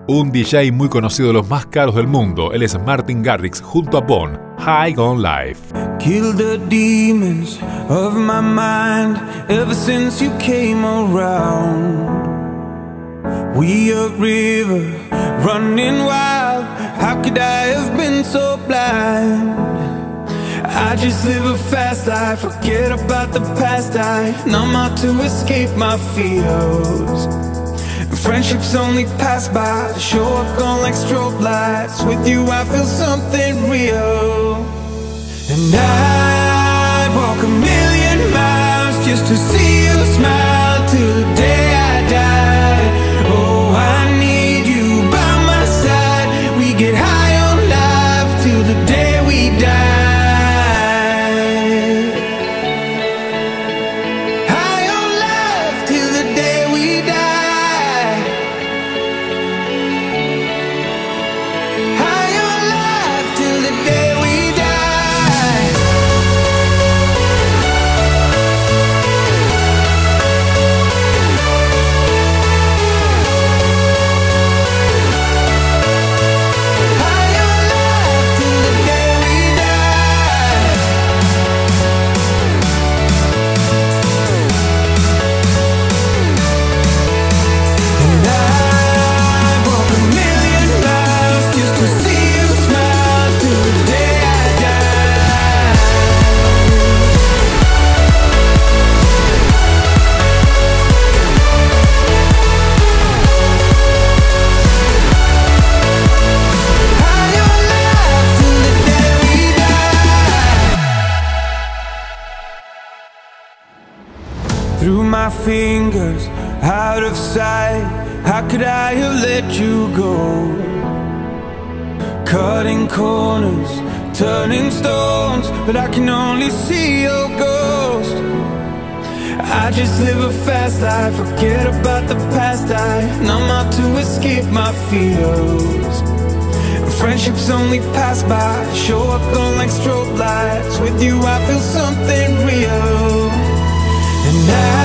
Un DJ muy conocido de los más caros del mundo. Él es Martin Garrix junto a Bon, High on Life. Kill the demons of my mind ever since you came around. We a river running wild. How could I have been so blind? I just live a fast life, forget about the past. I numb out to escape my fears. Friendships only pass by, show up gone like strobe lights. With you I feel something real. And I'd walk 1,000,000 miles just to see you smile till the day I die. Oh, I need you by my side. We get high on life till the day we die. Through my fingers, out of sight. How could I have let you go? Cutting corners, turning stones, but I can only see your ghost. I just live a fast life, forget about the past. I numb out to escape my fears. Friendships only pass by, show up gone like strobe lights. With you I feel something real. And